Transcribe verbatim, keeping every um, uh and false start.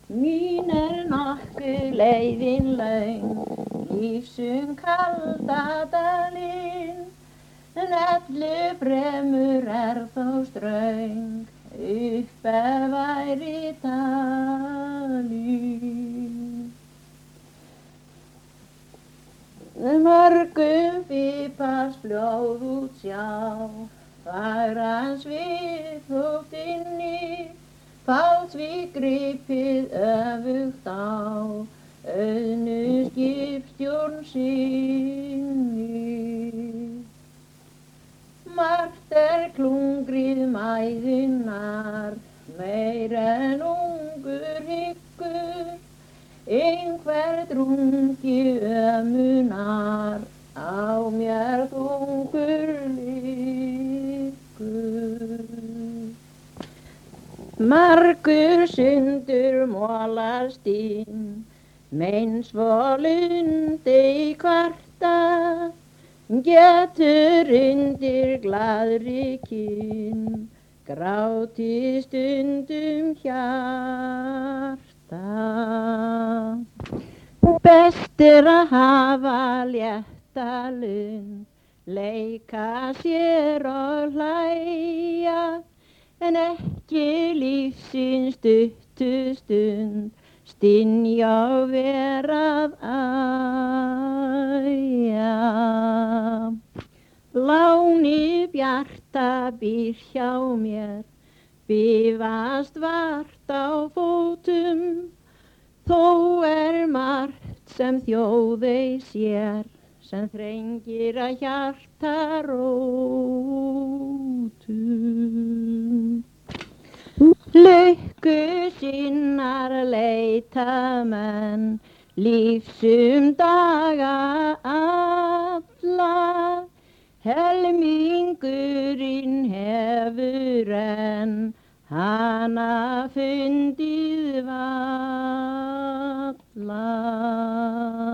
Mín er nokkuð leiðin löng, lífsum kalda dalinn, en ellu fremur er þó ströng, upp ef væri talin. Mörgum fipast fljóð út sjá, fagran svið þótt inni, fá því gripið öfugt á, auðnu skipstjórn sinni. Margt er klungrið mæðinnar, meir en ungur hyggur, einhver drungi ömunar, á mér þungur liggur. Margur sundur molast inn, mein svo lundi kvarta, getur undir glaðri kinn, gráti stundum hjarta. Best er að hafa létta lund, leika sér og hlæja, en ekki lífsins stuttu stund, stynja og verað æja. Láni bjarta býr hjá mér, bifast vart á fótum, þó er margt sem þjóðey sér, sem þrengir að hjarta rótum. Lukku sinnar leita menn, lífsum daga alla, helmingurinn hefur enn hana fundið varla.